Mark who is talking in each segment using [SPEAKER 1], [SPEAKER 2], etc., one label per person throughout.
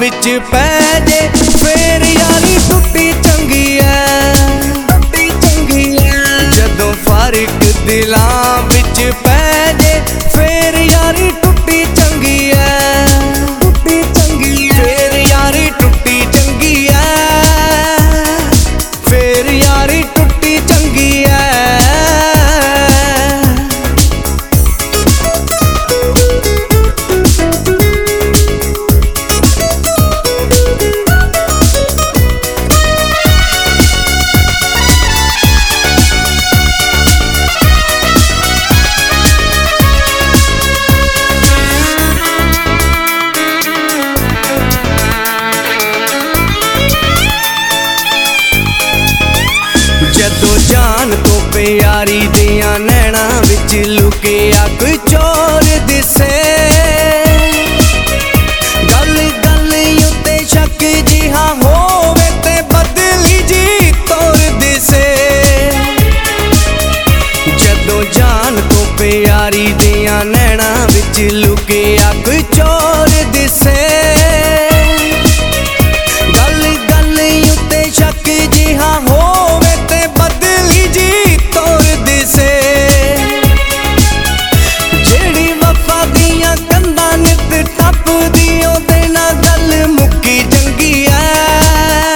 [SPEAKER 1] विच पै जे फिर यारी टुटी चंगी है। जदों फर्क दिलां विच पै जे फिर यारी टुटी चंगी है। फिर यारी टुटी चंगी है। फिर यारी टुटी चंगी है। जदों जान तो प्यारी दियां नैना विच लुकिया कोई चोर दिसे। गल गल उत्ते शक जिहा होवे ते बदली जी तोर दिसे। जदों जान तो प्यारी दियां नैना विच लुकिया कोई चोर दिसे। गल गल उत्ते शक जिहा होवे ते बदली जी तोर दिसे। जेड़ी वफा दियां कंधां नित टपदी ओदे नाल गल मुक्की चंगी है।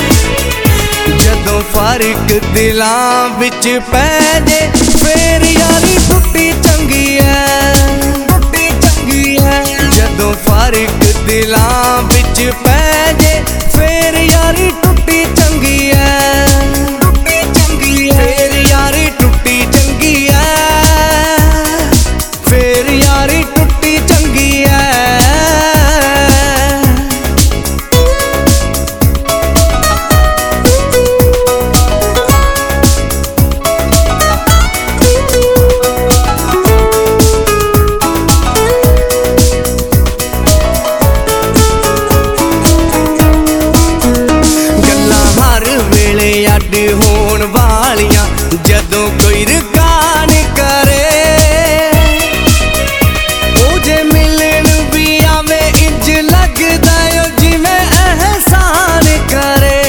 [SPEAKER 1] जदों फर्क दिलां विच पै जे फिर यारी टुटी चंगी है। जदों फर्क दिलां विच पै जे फिर यारी टुटी चंगी है। फिर यारी टुटी चंगी है। फिर यारी टुटी चंगी है। अड होण वालियां जदों कोई रकान करे। ओ जे मिलन भी आवे इंज लगदा ओ जिवें एहसान करे।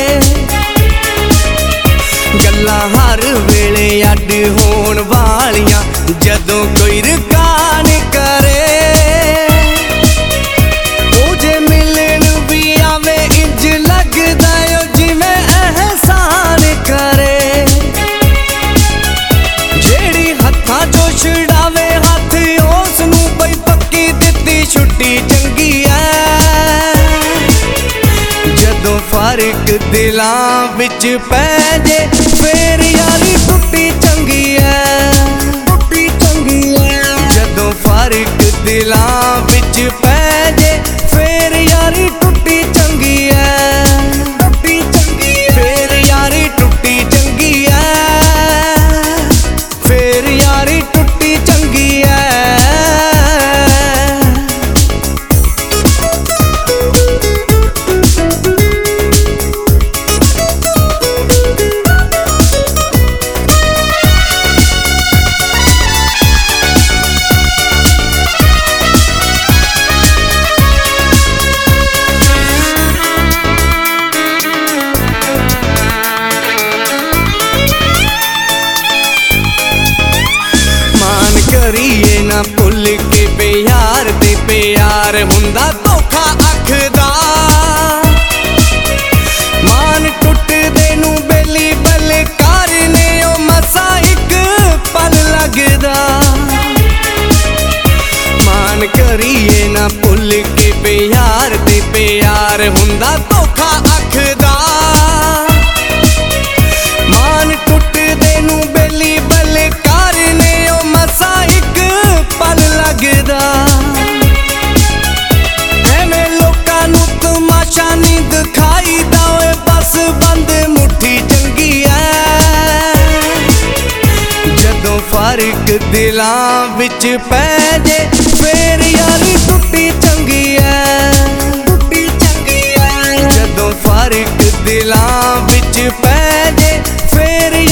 [SPEAKER 1] गल्लां हर वेले अड होण वालियां जदों कोई रकान करे। ओ जे मिलन भी आवे इंज लगदा ओ जिवें एहसान करे। जेड़ी हत्थां चों छुड़ावे हथ उस नूं बई पक्की दित्ती छुट्टी चंगी है। जदों फर्क दिलां विच पै जे फिर यारी टुटी चंगी है। जदों फर्क दिलां विच पै जे फिर यारी टुटी चंगी है। फिर यारी टुटी चंगी है। फिर यारी टुटी चंगी है। करिए ना भुल के प्यार ते प्यार हुंदा धोखा अखदा। मान टुटदे नूं बेली बलकार ने ओ मसा एक पल लगदा। मान करिए ना भुल के प्यार ते प्यार हुंदा धोखा अखदा। मान टुटदे नूं बेली बलकार ने ओ मसा एक पल लगदा। एवें लोकां नूं तमाशा नहीं दिखाईदा ओए बस बंद मुट्ठी चंगी है। जदों फर्क दिलां विच पै जे फिर यारी टुटी चंगी है। जदों फर्क दिलां विच पै जे फिर